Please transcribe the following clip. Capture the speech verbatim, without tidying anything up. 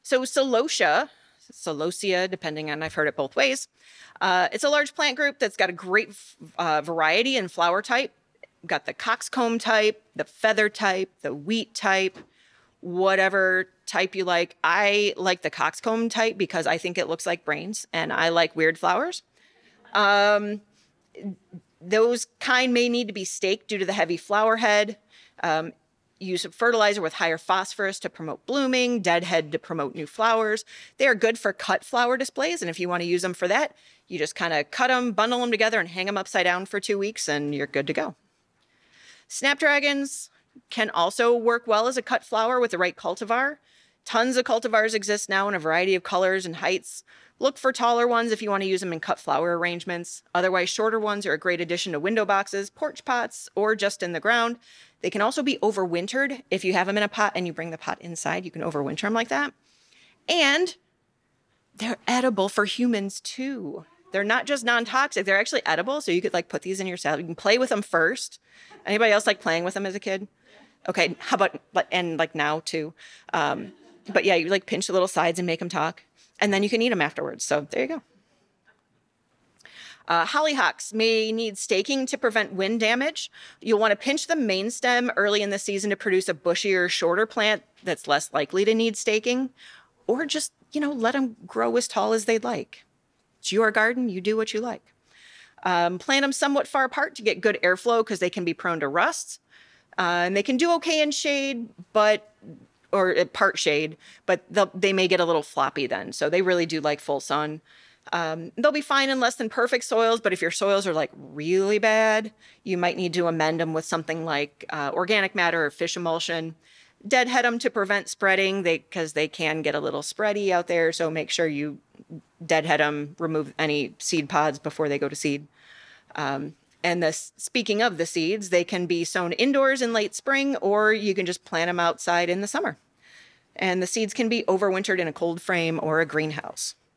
So celosia, celosia, depending on, I've heard it both ways. Uh, it's a large plant group that's got a great uh, variety in flower type. We've got the coxcomb type, the feather type, the wheat type, whatever type you like. I like the coxcomb type because I think it looks like brains and I like weird flowers. Um, those kind may need to be staked due to the heavy flower head. Um, use of fertilizer with higher phosphorus to promote blooming, deadhead to promote new flowers. They are good for cut flower displays, and if you want to use them for that, you just kind of cut them, bundle them together, and hang them upside down for two weeks, and you're good to go. Snapdragons can also work well as a cut flower with the right cultivar. Tons of cultivars exist now in a variety of colors and heights. Look for taller ones if you want to use them in cut flower arrangements. Otherwise, shorter ones are a great addition to window boxes, porch pots, or just in the ground. They can also be overwintered. If you have them in a pot and you bring the pot inside, you can overwinter them like that. And they're edible for humans too. They're not just non-toxic, they're actually edible. So you could like put these in your salad. You can play with them first. Anybody else like playing with them as a kid? Okay, how about, and like now too. Um, but yeah, you like pinch the little sides and make them talk. And then you can eat them afterwards. So there you go. Uh, hollyhocks may need staking to prevent wind damage. You'll want to pinch the main stem early in the season to produce a bushier, shorter plant that's less likely to need staking. Or just, you know, let them grow as tall as they'd like. It's your garden. You do what you like. Um, plant them somewhat far apart to get good airflow because they can be prone to rust. Uh, and they can do okay in shade, but or part shade, but they may get a little floppy then. So they really do like full sun. Um, they'll be fine in less than perfect soils, but if your soils are like really bad, you might need to amend them with something like uh, organic matter or fish emulsion. Deadhead them to prevent spreading, they because they can get a little spready out there. So make sure you deadhead them, remove any seed pods before they go to seed. Um, and the, speaking of the seeds, they can be sown indoors in late spring, or you can just plant them outside in the summer. And the seeds can be overwintered in a cold frame or a greenhouse.